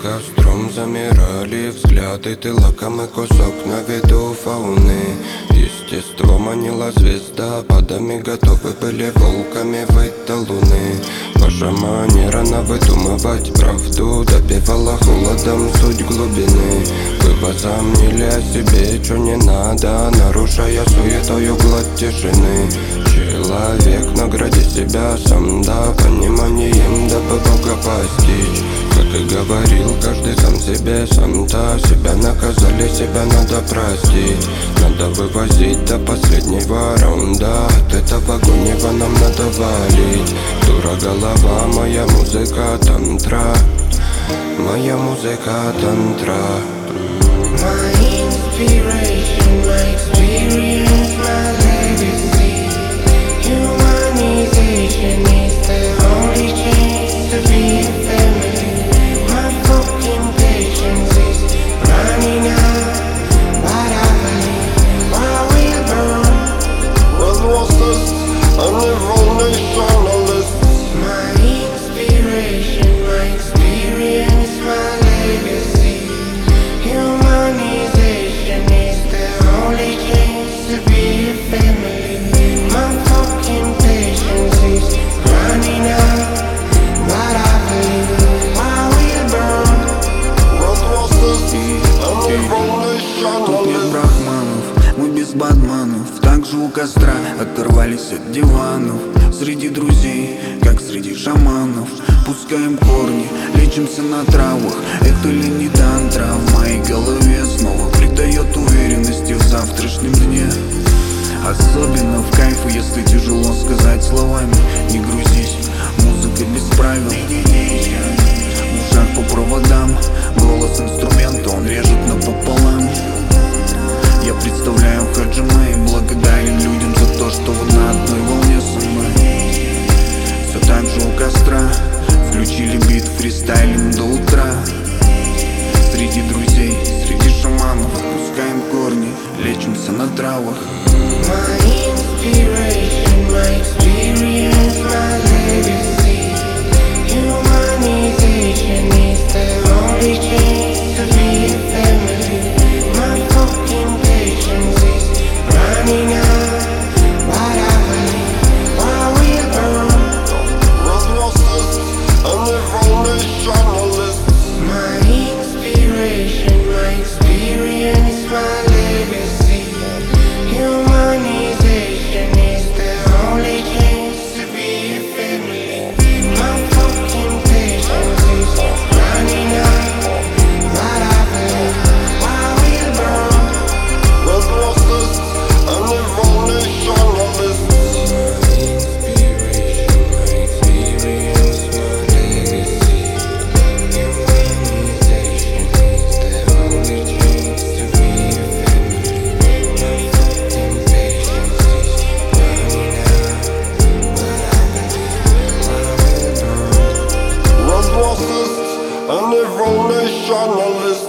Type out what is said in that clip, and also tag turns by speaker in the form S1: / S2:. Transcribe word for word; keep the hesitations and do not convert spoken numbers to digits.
S1: костром замирали взгляды, ты лакомый кусок на виду фауны. Естество манила звездопадами, готовы были волками выйти до луны. Ваша манера на выдумывать правду допивала холодом суть глубины. Вы возомнили о себе, чё не надо, нарушая суетою гладь тишины. Человек, награди себя сам, да, пониманием, дабы Бога постичь. Как и говорил каждый сам себе, сам-то себя наказали, себя надо простить. Надо вывозить до последнего раунда, от этого гонева нам надо валить. Дура голова, моя музыка тантра, моя музыка тантра.
S2: My inspiration, my experience, my legacy. Humanization is the only chance to be a family. My fucking patience is running out, but I believe I will burn.
S3: Разрослась, они волнейшаналист.
S2: My inspiration, my experience, my legacy. Humanization is the only chance to be a family. My fucking patience is running out, but I believe I will burn.
S3: Разрослась, они
S4: Тут нет
S3: волнейшаналист.
S4: брахманов, мы без бадманов. Также у костра оторвались от диванов. Среди друзей, как среди шаманов. Пускаем корни, лечимся на травах. Это ли не тантра в моей голове снова придает уверенности в завтрашнем дне. Особенно в кайфу, если тяжело сказать словами. Не грузись, музыка без правил. В ушах по проводам, голос инструмента, он режет напополам. Я представляю Хаджима и благодарен людям за то, что вы на одной волне со мной. Все так же у костра, включили бит, фристайлим до утра. Среди друзей, среди шаманов, пускаем корни, лечимся на травах.
S2: My inspiration, my experience, my legacy. Humanization is the only chance to be a family. My fucking patience is running out, but I believe I will burn.
S3: Разрослась, они волнейшаналист.
S2: My inspiration, my experience, my legacy. Humanization is the only chance to be a family. My fucking patience is running out, but I believe I will burn.
S3: Разрослась, они волнейшаналист. Разрослась, они волнейшаналист.